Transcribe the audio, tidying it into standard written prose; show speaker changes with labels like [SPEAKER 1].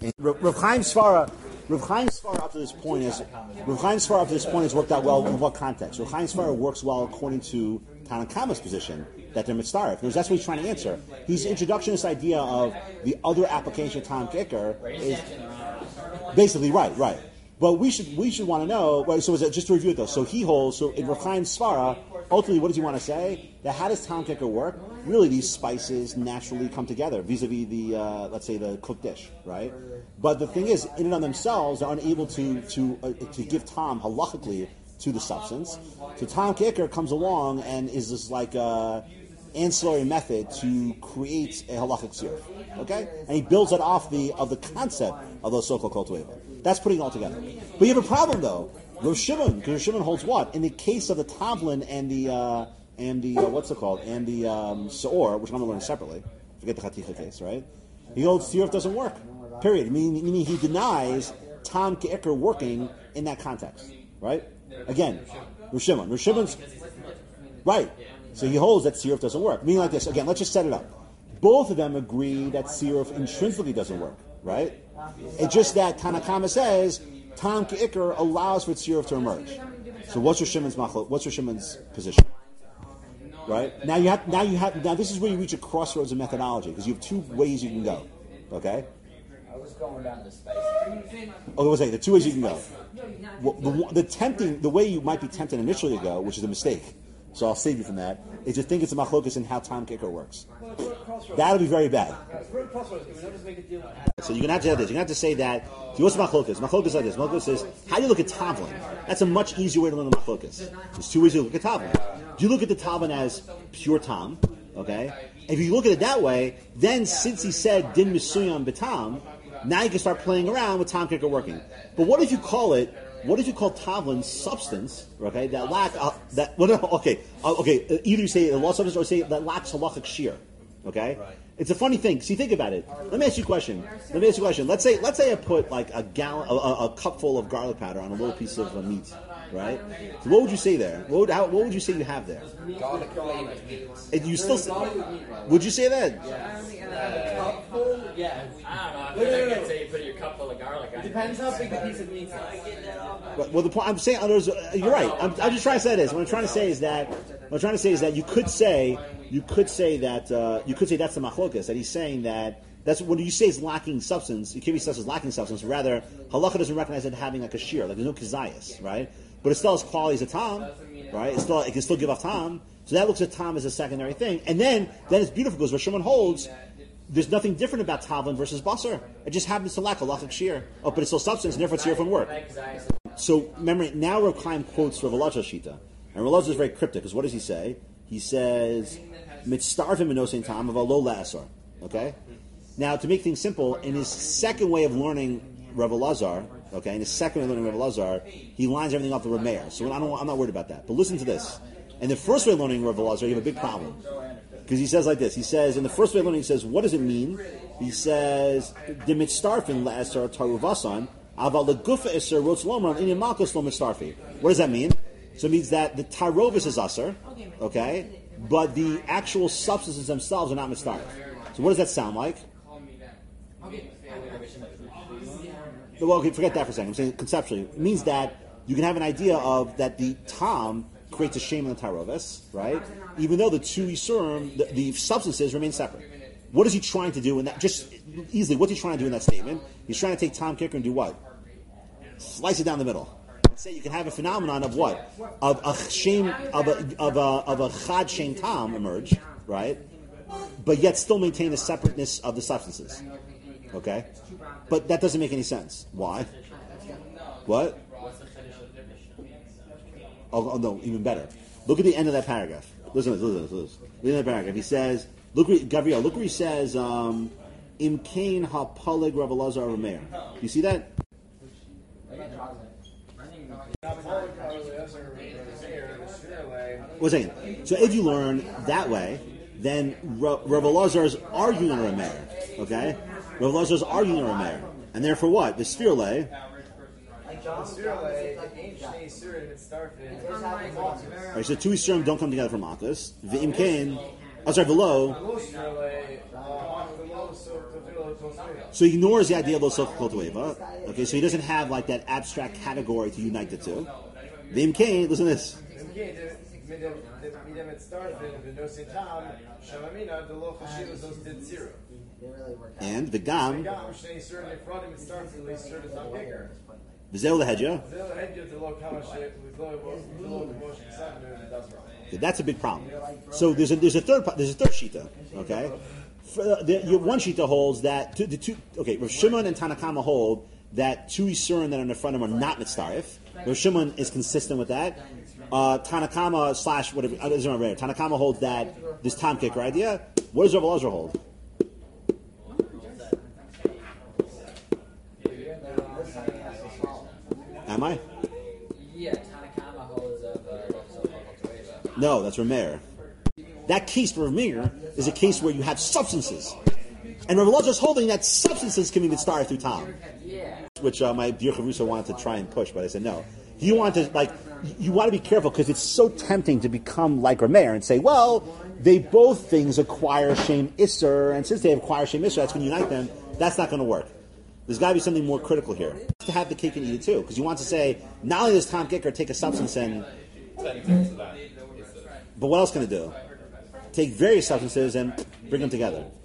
[SPEAKER 1] Rav Chaim Svara up to this point has worked out well in what context? Rav Chaim Svara works well according to Tanna Kama's position that they're mitzaref. Because that's what he's trying to answer. His introduction to this idea of the other application of Tam Kicker is basically right. But we should want to know. Right, so just to review it though. So he holds. So in Rav Chaim Svara, ultimately, what does he want to say? That how does Tam Kicker work? Really, these spices naturally come together vis-a-vis the let's say the cooked dish, right? But the thing is, in and of themselves, they're unable to give Tam halachically to the substance. So Tam Kicker comes along and is this like ancillary method to create a halachic sirf, okay? And he builds it off of the concept of those so-called kol tueva. That's putting it all together. But you have a problem though. Rav Shimon, because Rav Shimon holds what? In the case of the tavlin and the what's it called? And the seor, which I'm going to learn separately. Forget the chaticha case, right? He holds sirf doesn't work. Period. Meaning he denies Tam Kicker working in that context, right? Again, Rav Shimon's right. So he holds that sirf doesn't work. Meaning like this. Again, let's just set it up. Both of them agree that sirf intrinsically doesn't work, right? It's just that Tanna Kama says Tam Kicker allows for sirf to emerge. So what's Rav Shimon's position? Right? Now this is where you reach a crossroads of methodology, because you have two ways you can go. Okay?
[SPEAKER 2] I was going down the space.
[SPEAKER 1] Okay, the two ways you can go. The way you might be tempted initially to go, which is a mistake, so I'll save you from that, is to think it's a machlokas in how Tam Kicker works. That'll be very bad. So you're going to have to have this. You're going to have to say that, what's machlokas? Machlokas like this. Machlokas is, how do you look at tavlin? That's a much easier way to learn the machlokas. There's two ways to look at tavlin. Do you look at the tavlin as pure tam? Okay? If you look at it that way, then since he said din misuyam betam, now you can start playing around with Tam Kicker working. But what if you call tavlin substance? Okay, either you say the law substance or say that lacks halachic shear. Okay, it's a funny thing. See, think about it. Let me ask you a question. Let's say I put like a cupful of garlic powder on a little piece of meat. Right? So what would you say there? What would you say you have there?
[SPEAKER 2] Garlic flavored meat.
[SPEAKER 1] You still would you say that?
[SPEAKER 2] Cupful? Yeah.
[SPEAKER 3] I don't know. I can say you put your cup full of garlic on it.
[SPEAKER 2] Depends how big the piece of meat is.
[SPEAKER 1] Well, the point I'm saying, you're right. I'm just trying to say this. What I'm trying to say is that you could say that's the machlokas, that he's saying that. That's when you say it's lacking substance. You can't be such as lacking substance. Rather, halacha doesn't recognize it having like a shear, like there's no kazayas, right? But it still has qualities of tam, right? It can still give off tam. So that looks at tam as a secondary thing. And then it's beautiful because Rav Shimon holds there's nothing different about tavlin versus basar. It just happens to lack halachic shear. Oh, but it's still substance, and therefore it's shear from work. So remember, now Rav Chaim quotes Rav Elazar's shita, and Rav Elazar is very cryptic because what does he say? He says mitzarvim enosein tam of a lo la'asar. Okay. Now, to make things simple, in his second way of learning Rav Elazar, he lines everything up to Rav Meir. So I'm not worried about that. But listen to this. In the first way of learning Rav Elazar, you have a big problem. Because he says like this. He says, in the first way of learning, he says, what does it mean? He says, the mitzarfin la'asar taruvasan, aval legufa eser rotz lomran in yamakos lo mitzarfi. What does that mean? So it means that the tarovis is asar, okay, but the actual substances themselves are not mitzarf. So what does that sound like? Well, okay, forget that for a second. I'm saying conceptually. It means that you can have an idea of that the tam creates a shame in the tarovis, right? Even though the two isurim, the substances remain separate. What is he trying to do in that? Just easily, what's he trying to do in that statement? He's trying to take Tam Kicker and do what? Slice it down the middle. Say you can have a phenomenon of what? Of a shame of a chad shame tam emerge, right? But yet still maintain the separateness of the substances. Okay? But that doesn't make any sense. Why? What? Oh no, even better. Look at the end of that paragraph. Listen. Look at the end of that paragraph. He says, Gabriel, look where he says, Im kain ha-palig Rav Elazar Rav Meir. You see that? One second. So if you learn that way, then Rav Elazar is arguing on Rav Meir. Okay? Rav Elazar is arguing on Rav Meir. And therefore what? The Sfirle. Right, so two Yisurim don't come together from Makas. V'im kain. Below. So he ignores the idea of Lo Sochel Kol Toeva. Okay, so he doesn't have like that abstract category to unite the two. Vim Kain, listen to this. And the Gam, V'zeu Lehedja. Okay, that's a big problem. So there's a third shita. Okay, one shita holds that Rav Shimon and Tanakama hold that two Yisurim that are in the front of them are not mitzaref. Rav Shimon is consistent with that. Tanakama slash whatever Tanakama holds that this Tom Kicker idea. What does Rav Elazar hold? Am I?
[SPEAKER 2] Yeah, Tanakama holds of
[SPEAKER 1] No, that's Rameir. That case for Rameir is a case where you have substances. And Rav Elazar is holding that substances can be mitzaref through Tom.
[SPEAKER 2] Yeah.
[SPEAKER 1] Which my dear Chavrusa wanted to try and push, but I said no. You want to you want to be careful because it's so tempting to become like Rameir and say, well, they both things acquire Shem Isser, and since they acquire Shem Isser, that's when you unite them. That's not going to work. There's got to be something more critical here. To have the cake and eat it too, because you want to say, not only does Tom Kicker take a substance and, but what else can it do? Take various substances and bring them together.